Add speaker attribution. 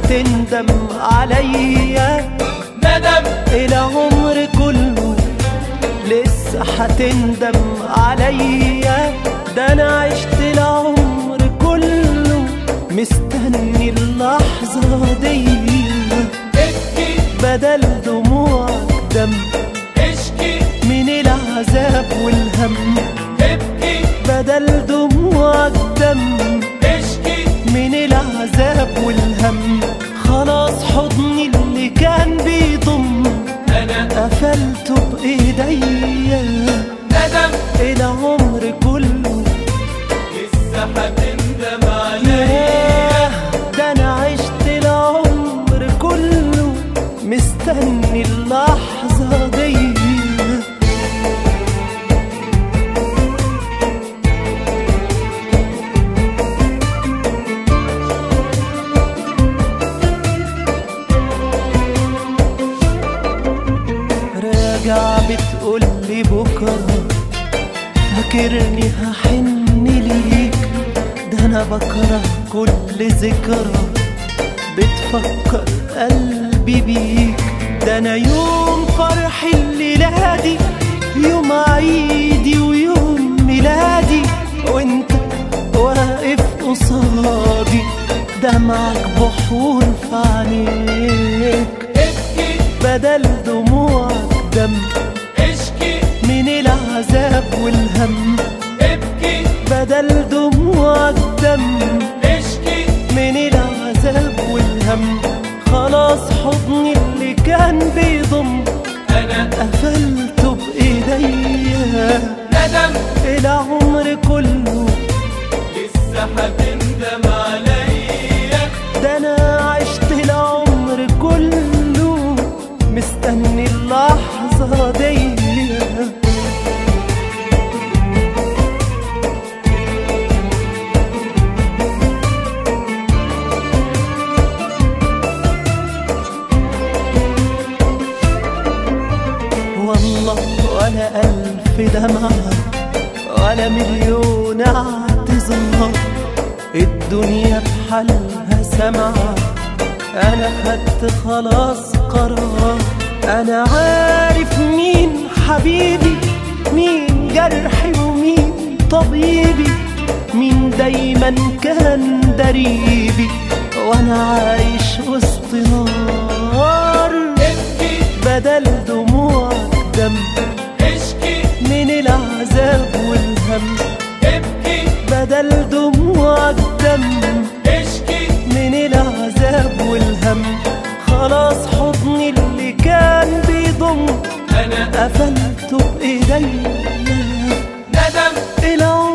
Speaker 1: هتندم عليا،
Speaker 2: ندم
Speaker 1: العمر كله لسه هتندم عليا. ده انا عشت العمر كله مستني اللحظة دي.
Speaker 2: ابكي
Speaker 1: بدل دموعك دم،
Speaker 2: اشكي
Speaker 1: من العذاب والهم.
Speaker 2: ابكي
Speaker 1: بدل دموعك دم،
Speaker 2: اشكي
Speaker 1: من العذاب والهم. خلاص حضني اللي كان بيضم
Speaker 2: انا
Speaker 1: قفلته بإيديا.
Speaker 2: ندم
Speaker 1: العمر كله
Speaker 2: لسه هتندم عليا.
Speaker 1: ياه، ده انا عشت العمر كله مستني اللحظة دي. راجع بتقولي بكرة، فاكرني هحن ليك. ده انا بكره كل ذكرى بتفكر قلبي بيك. ده انا يوم فرحي الليلة دي، يوم عيدي ويوم ميلادي، وانت واقف قصادي دمعك بحور في عينيك.
Speaker 2: ابكي
Speaker 1: بدل دموعك دم،
Speaker 2: اشكي
Speaker 1: من العذاب والهم.
Speaker 2: ابكي
Speaker 1: بدل دموعك دم،
Speaker 2: اشكي
Speaker 1: من العذاب والهم. خلاص حضني اللي كان بيضم
Speaker 2: انا
Speaker 1: قفلته بإيديا.
Speaker 2: ندم
Speaker 1: العمر كله
Speaker 2: لسه هتندم عليا.
Speaker 1: ده انا عشت العمر كله مستني اللحظة دي. والله ولا ألف دمعة ولا مليون اعتذار، الدنيا بحالها سمعة. أنا خدت خلاص قرار، أنا عارف مين حبيبي، مين جرحي ومين طبيبي، مين دايما كان دريبي وأنا عايش وسط نار.
Speaker 2: ابكي
Speaker 1: بدل دموعك دم،
Speaker 2: اشكي
Speaker 1: من العذاب والهم.
Speaker 2: ابكي
Speaker 1: بدل دموعك دم،
Speaker 2: اشكي
Speaker 1: من العذاب والهم. خلاص حضني اللي كان بيضم
Speaker 2: انا
Speaker 1: قفلته بإيديا.
Speaker 2: ندم
Speaker 1: العمر